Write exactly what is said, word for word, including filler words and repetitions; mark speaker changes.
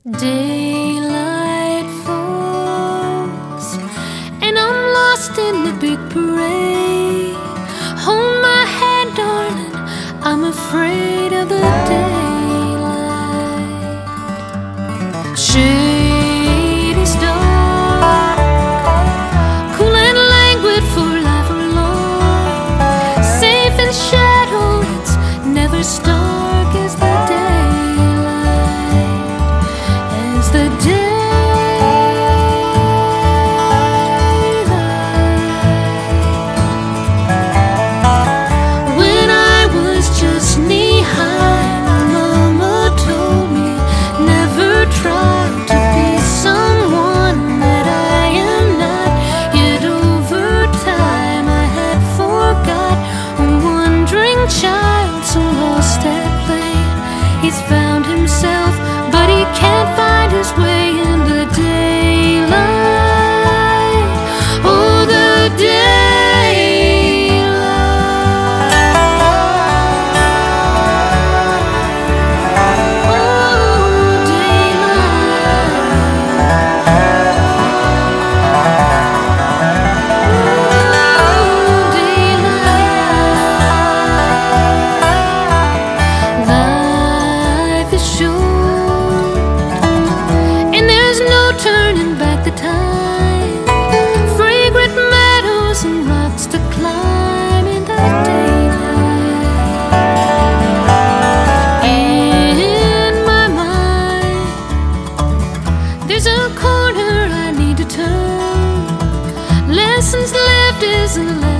Speaker 1: Daylight falls, and I'm lost in the big parade. Hold my hand, darling, I'm afraid of the daylight. Shade is dark, cool and languid for life alone. Safe in shadow, it's never stark as the day. The daylight. When I was just knee-high, my mama told me never try to be someone that I am not. Yet over time I had forgot a wandering child so lost at play. He's found himself, but he can't find his way in the daylight. Oh, the daylight. Oh, daylight. Oh, daylight. Life is short, turning back the time. Fragrant meadows and rocks to climb in the daylight. In my mind, there's a corner I need to turn. Lessons lived isn't left